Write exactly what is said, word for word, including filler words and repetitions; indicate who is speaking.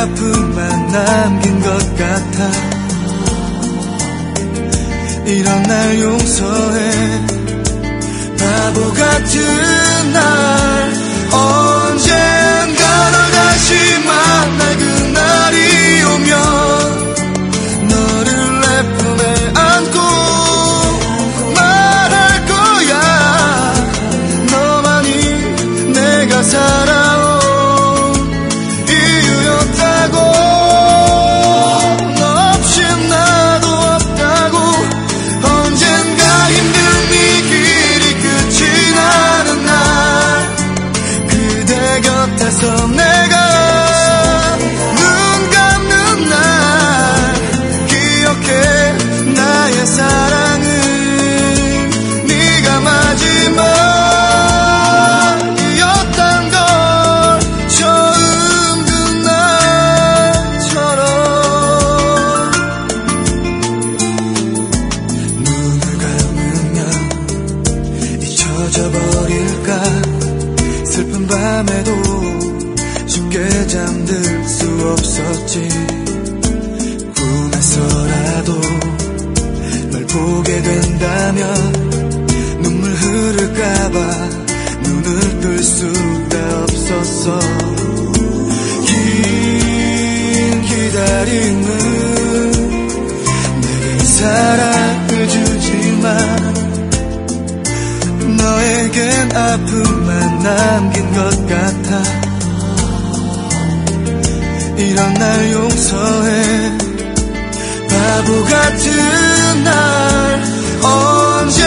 Speaker 1: 아픔만 남긴 것 같아. 이런 날 용서해. 바보 같은 날 언젠가 널 다시 만날 그날이 오면 너를 내 품에 안고 말할 거야. 너만이 내가 살아온 이유였다고. 너 없인 나도 없다고. 언젠가 힘든 이 길이 끝이 나는 날 그대 곁에서 내가 눈 감는 날 기억해. 나의 사랑은 네가 마지막이었단 걸 처음 그 날처럼. 눈을 감으면 잊혀져 버릴까. 슬픈 밤에도 쉽게 잠들 수 없었지. 꿈에서라도 널 보게 된다면 눈물 흐를까봐 눈을 뜰 수가 없었어. 긴 기다림은 내게 사랑을 주지만 너에겐 아픔만 남긴 것 같아. 이런 날 용서해. 바보 같은 날 언제